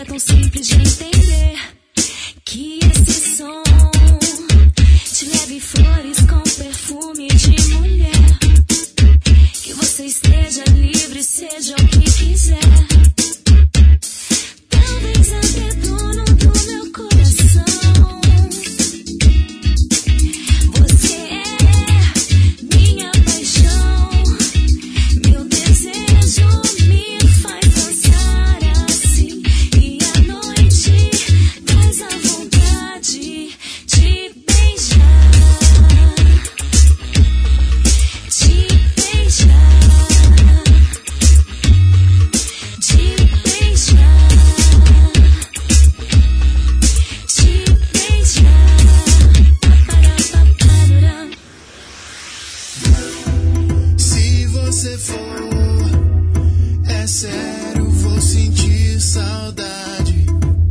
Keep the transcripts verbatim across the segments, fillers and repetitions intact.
tão simples de entender que esse som te leve flores com perfume de mulher. Que você esteja livre, seja o que quiser. Talvez até dono do meu coração. Você é minha paixão. Meu desejo me faz dançar assim. E à noite traz a vontade de beijar. De beijar. De beijar. De beijar. Paparapapará. Se você for, é sério, vou sentir saudade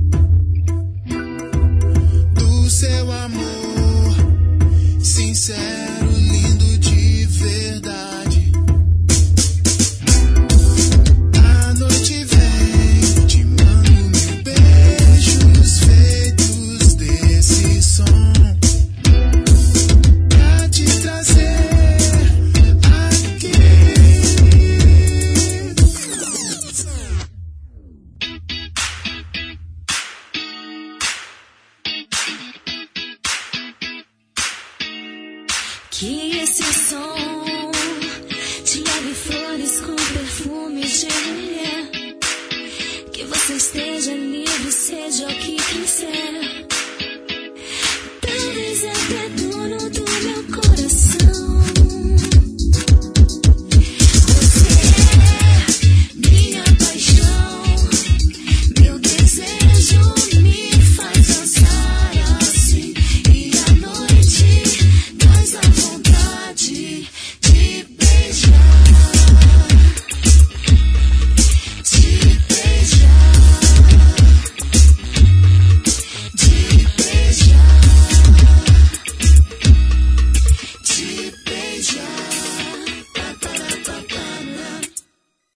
do seu amor, sincero, lindo de verdade. A noite vem, te mando mil beijos feitos desse som, pra te trazer aqui. Que esse som te leve flores com perfume de mulher.